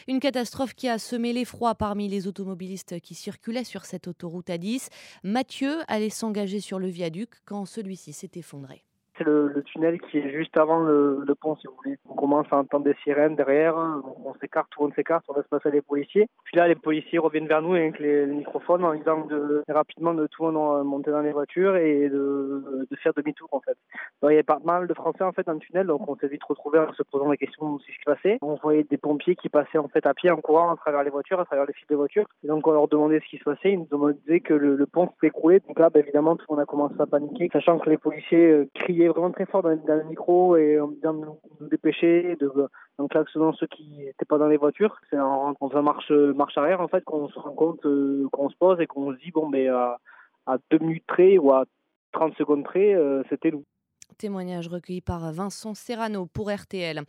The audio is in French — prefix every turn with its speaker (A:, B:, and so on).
A: Une catastrophe qui a semé l'effroi parmi les automobilistes qui circulaient sur cette autoroute A10. Mathieu allait s'engager sur le viaduc quand celui-ci s'est effondré.
B: C'est le tunnel qui est juste avant le pont, si vous voulez. On commence à entendre des sirènes derrière, on s'écarte, tout le monde s'écarte, on laisse passer les policiers. Puis là, les policiers reviennent vers nous avec les microphones en disant rapidement de tout le monde monter dans les voitures et de faire demi-tour en fait. Donc, il y avait pas mal de Français en fait dans le tunnel, donc on s'est vite retrouvés en se posant la question de ce qui se passait. On voyait des pompiers qui passaient en fait à pied en courant à travers les voitures, à travers les fils de voitures. Et donc on leur demandait ce qui se passait, ils nous disaient que le pont s'était écroulé. Donc là, évidemment, tout le monde a commencé à paniquer, sachant que les policiers criaient vraiment très fort dans le micro et en disant de nous dépêcher, en klaxonnant ceux qui n'étaient pas dans les voitures. C'est en faisant marche arrière en fait qu'on se rend compte, qu'on se pose et qu'on se dit à 2 minutes près ou à 30 secondes près, c'était nous.
A: Témoignage recueilli par Vincent Serrano pour RTL.